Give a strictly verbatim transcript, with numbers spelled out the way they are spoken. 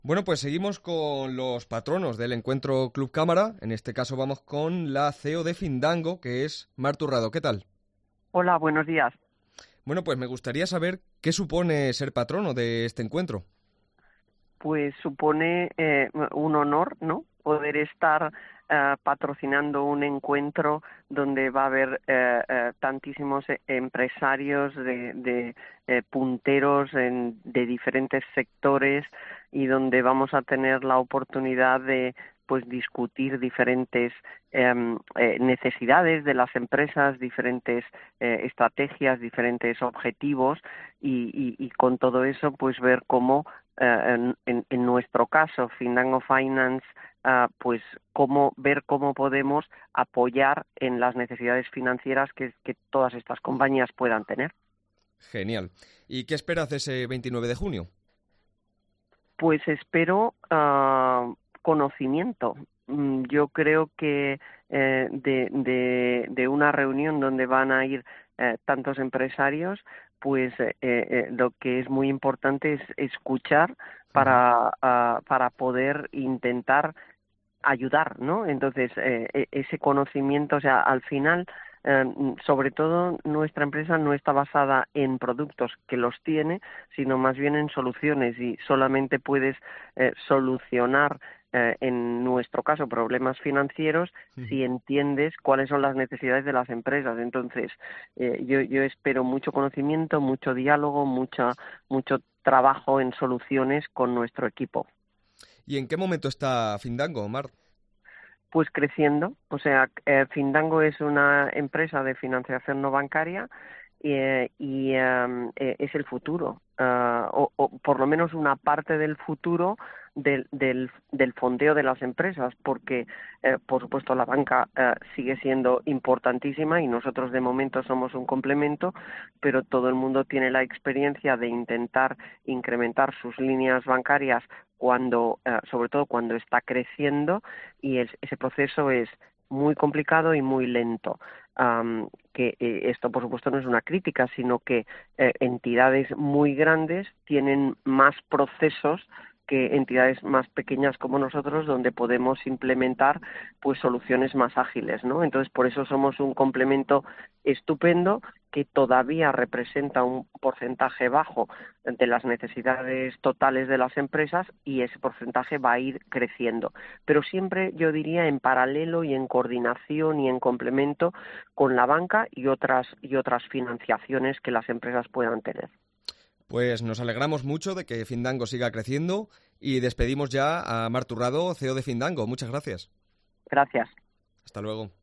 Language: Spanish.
Bueno, pues seguimos con los patronos del encuentro Club Cámara. En este caso vamos con la C E O de Findango, que es Mar Turrado. ¿Qué tal? Hola, buenos días. Bueno, pues me gustaría saber qué supone ser patrono de este encuentro. Pues supone eh, un honor, ¿no? Poder estar eh, patrocinando un encuentro donde va a haber eh, eh, tantísimos eh, empresarios de, de eh, punteros en, de diferentes sectores y donde vamos a tener la oportunidad de pues discutir diferentes eh, eh, necesidades de las empresas, diferentes eh, estrategias, diferentes objetivos y, y, y con todo eso pues ver cómo Uh, en, en nuestro caso, Findango Finance, uh, pues cómo ver cómo podemos apoyar en las necesidades financieras que, que todas estas compañías puedan tener. Genial. ¿Y qué esperas de ese veintinueve de junio? Pues espero uh, conocimiento. Mm, Yo creo que eh, de, de, de una reunión donde van a ir eh, tantos empresarios, pues eh, eh, lo que es muy importante es escuchar Ujú. para, uh, para poder intentar ayudar, ¿no? Entonces, eh, e- ese conocimiento, o sea, al final, eh, sobre todo, nuestra empresa no está basada en productos que los tiene, sino más bien en soluciones y solamente puedes eh, solucionar, eh, en nuestro caso, problemas financieros Ujú. si entiendes cuáles son las necesidades de las empresas. Entonces, eh, yo, yo espero mucho conocimiento, mucho diálogo, mucha, mucho trabajo en soluciones con nuestro equipo. ¿Y en qué momento está Findango, Mar? Pues creciendo, o sea, eh, Findango es una empresa de financiación no bancaria eh, y em, eh, es el futuro, ah, o, o por lo menos una parte del futuro del, del, del fondeo de las empresas, porque eh, por supuesto la banca eh, sigue siendo importantísima y nosotros de momento somos un complemento, pero todo el mundo tiene la experiencia de intentar incrementar sus líneas bancarias cuando, eh, sobre todo cuando está creciendo y el, ese proceso es muy complicado y muy lento. Um, que eh, esto, por supuesto, no es una crítica, sino que eh, entidades muy grandes tienen más procesos que entidades más pequeñas como nosotros, donde podemos implementar pues soluciones más ágiles, ¿no? Entonces, por eso somos un complemento estupendo que todavía representa un porcentaje bajo de las necesidades totales de las empresas y ese porcentaje va a ir creciendo. Pero siempre, yo diría, en paralelo y en coordinación y en complemento con la banca y otras, y otras financiaciones que las empresas puedan tener. Pues nos alegramos mucho de que Findango siga creciendo y despedimos ya a Mar Turrado, C E O de Findango. Muchas gracias. Gracias. Hasta luego.